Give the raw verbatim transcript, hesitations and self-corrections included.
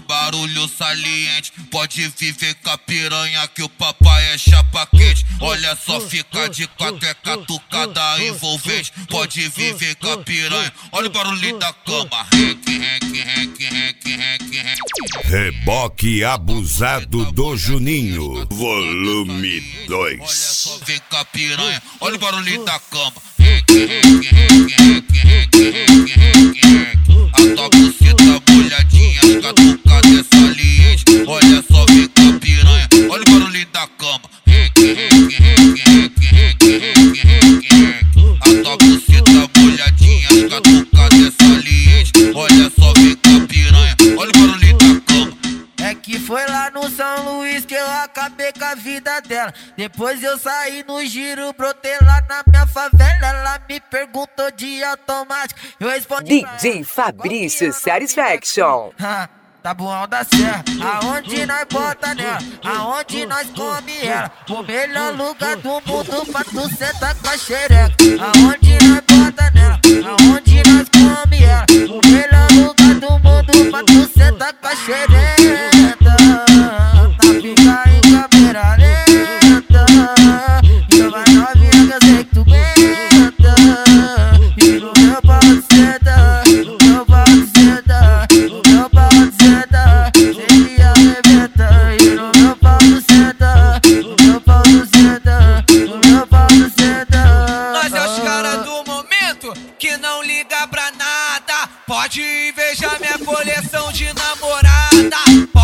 barulho saliente. Pode viver com a piranha que o papai é chapa quente. Olha só, fica de quatro, é catucada envolvente. Pode viver com a piranha, olha o barulhinho da cama. Rec, rec, rec, rec, rec, rec. Reboque abusado do Juninho, volume dois. Olha só, vem com a piranha, olha o barulhinho da cama. Rec, rec, rec, rec, rec, rec, rec, rec. A tua buceta molhadinha, as catucadas é saliente. Olha só, vem com a piranha, olha o barulhinho da cama. Rec, rec, rec, rec, rec, rec, rec, rec. A tua buceta molhadinha, as catucadas é saliente. Olha só, vem com a piranha, olha o barulhinho da cama. É que foi lá no São Luís que eu acabei com a vida dela. Depois eu saí no giro, brotei lá na minha favela. Ela me perguntou de automático, eu respondi D J Fabrício Satisfaction. Tá bom da serra, aonde nós bota nela, aonde nós come ela. O melhor lugar do mundo pra tu sentar com a xereca. Aonde nós bota nela, aonde nós come ela. O melhor lugar do mundo pra tu sentar com a xereca. Tá fica em câmera lenta, e vai novinha que eu sei que tu aguenta. E no meu pau de senta, no meu pau de senta, no meu pau de senta, ele arrebenta. E no meu pau de senta, no meu pau de senta, no meu pau de senta. Nós é os caras do momento que não liga pra nada. Pode invejar minha coleção de namorada.